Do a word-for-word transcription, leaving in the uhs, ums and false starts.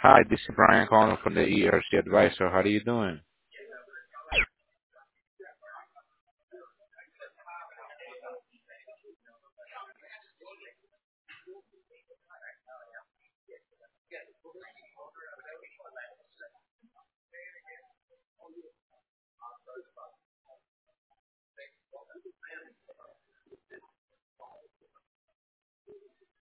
Hi, this is Brian calling from the E R C Advisor. How are you doing?